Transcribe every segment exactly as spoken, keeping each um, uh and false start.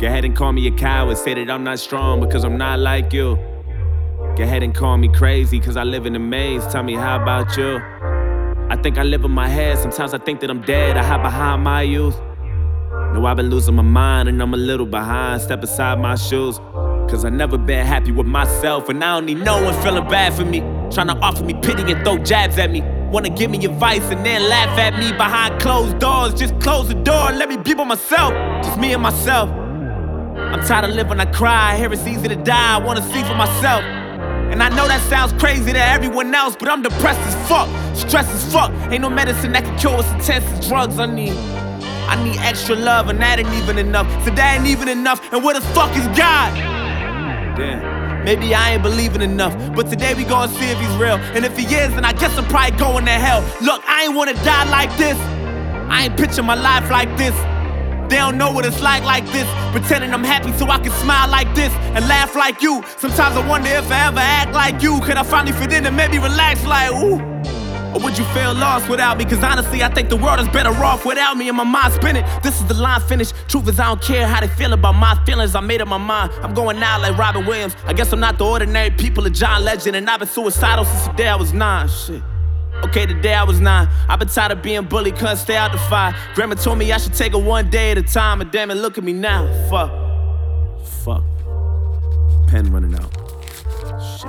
Go ahead and call me a coward, say that I'm not strong because I'm not like you. Go ahead and call me crazy cause I live in a maze. Tell me, how about you? I think I live in my head. Sometimes I think that I'm dead. I hide behind my youth. No, I've been losing my mind and I'm a little behind. Step aside my shoes, cause I never been happy with myself. And I don't need no one feeling bad for me, trying to offer me pity and throw jabs at me. Wanna give me advice and then laugh at me behind closed doors. Just close the door and let me be by myself. Just me and myself. I'm tired of living, I cry. I hear it's easy to die, I wanna see for myself. And I know that sounds crazy to everyone else, but I'm depressed as fuck, stressed as fuck. Ain't no medicine that can cure what's intense as drugs I need. I need extra love and that ain't even enough. So that ain't even enough, and where the fuck is God? Damn, maybe I ain't believing enough, but today we gon' see if he's real. And if he is, then I guess I'm probably going to hell. Look, I ain't wanna die like this. I ain't picture my life like this. They don't know what it's like like this, pretending I'm happy so I can smile like this and laugh like you. Sometimes I wonder if I ever act like you. Could I finally fit in and maybe relax like ooh? Or would you feel lost without me? Cause honestly, I think the world is better off without me and my mind spinning. This is the line finish. Truth is I don't care how they feel about my feelings. I made up my mind. I'm going out like Robin Williams. I guess I'm not the ordinary people of John Legend. And I've been suicidal since the day I was nine. Shit. Okay, the day I was nine, I've been tired of being bullied, couldn't stay out the fire. Grandma told me I should take it one day at a time, and damn it, look at me now. Fuck. Fuck. Pen running out. Shit.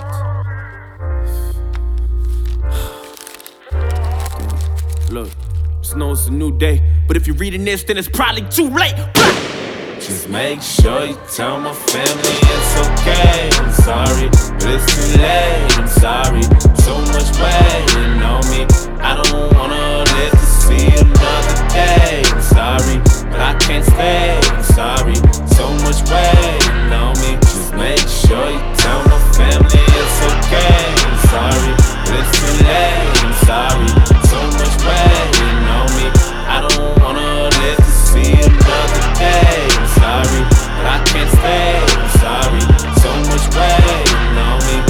Damn. Look, just know it's a new day, but if you're reading this, then it's probably too late. Just make sure you tell my family it's okay. I'm sorry, but it's too late. I'm sorry, so much weighing on me. I don't wanna live to see another day. I'm sorry, but I can't stay. I'm sorry, so much weighing on me. Just make sure you tell my family it's okay. I'm sorry, but it's too late. I'm sorry, so much weighing on me. I don't wanna live to see another day. I'm sorry, but I can't stay. I'm sorry, so much weighing on me.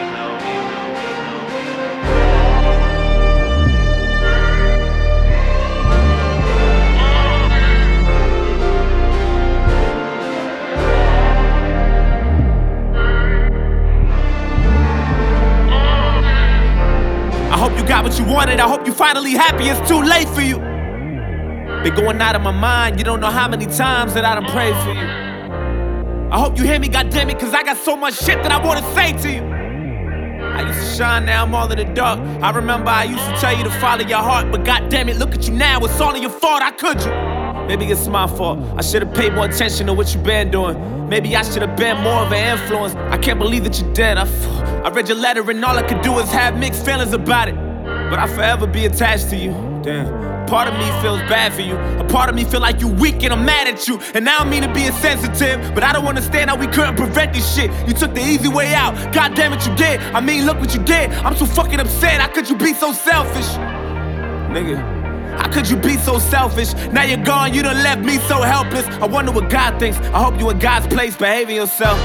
I hope you got what you wanted. I hope you finally happy. It's too late for you. Been going out of my mind. You don't know how many times that I done prayed for you. I hope you hear me, goddammit, cause I got so much shit that I wanna say to you. I used to shine, now I'm all in the dark. I remember I used to tell you to follow your heart, but goddammit, look at you now, it's all in your fault, how could you? Maybe it's my fault, I should've paid more attention to what you been doing. Maybe I should've been more of an influence. I can't believe that you're dead. I, I read your letter and all I could do is have mixed feelings about it. But I'll forever be attached to you, damn. Part of me feels bad for you. A part of me feel like you weak and I'm mad at you. And I don't mean to be insensitive, but I don't understand how we couldn't prevent this shit. You took the easy way out, god damn it you did. I mean look what you did, I'm so fucking upset. How could you be so selfish? Nigga, how could you be so selfish? Now you're gone, you done left me so helpless. I wonder what God thinks, I hope you in God's place behaving yourself.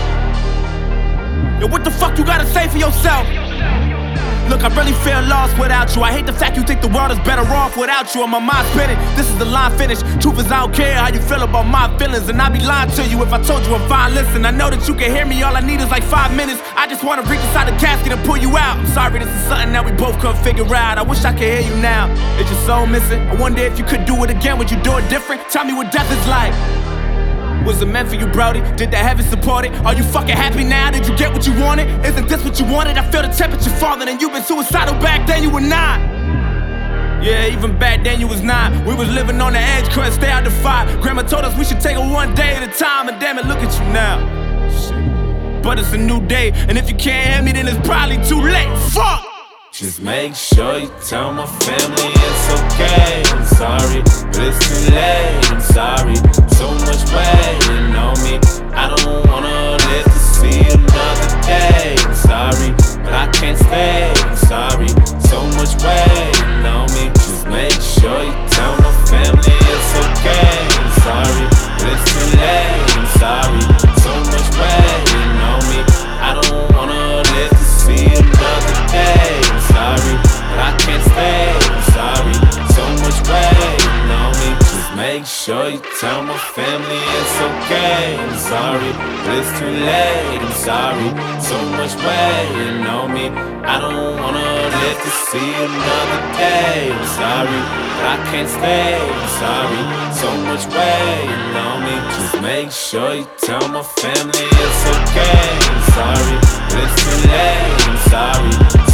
Yo, what the fuck you gotta say for yourself? Look, I really feel lost without you. I hate the fact you think the world is better off without you. And my mind's spinning, this is the line finish. Truth is I don't care how you feel about my feelings. And I'd be lying to you if I told you I'm fine. Listen, I know that you can hear me, all I need is like five minutes. I just wanna reach inside the casket and pull you out. I'm sorry, this is something that we both couldn't figure out. I wish I could hear you now. Is your soul missing? I wonder if you could do it again, would you do it different? Tell me what death is like. Was it meant for you, Brody? Did the heavens support it? Are you fucking happy now? Did you get what you wanted? Isn't this what you wanted? I feel the temperature falling and you've been suicidal back then, you were not. Yeah, even back then you was not. We was living on the edge, couldn't stay out the fire. Grandma told us we should take it one day at a time. And damn it, look at you now. Shit. But it's a new day, and if you can't hear me, then it's probably too late. Fuck! Just make sure you tell my family it's okay. I'm sorry, but it's too late. I'm sorry, so much weighing on me. I don't wanna live to see another day. I'm sorry, but I can't stay. I'm sorry, so much weighing on me. Just make sure you tell my family it's okay. I'm sorry, but it's too late. I'm sorry, so much weighing on me. I don't wanna live to see another day. I'm sorry, but I can't stay. I'm sorry, so much weighing on me. Just make make sure you tell my family it's okay. I'm sorry, but it's too late. I'm sorry, so much waiting on me. I don't wanna live to see another day. I'm sorry, but I can't stay. I'm sorry, so much waiting on me. Just make sure you tell my family it's okay. I'm sorry, but it's too late. I'm sorry.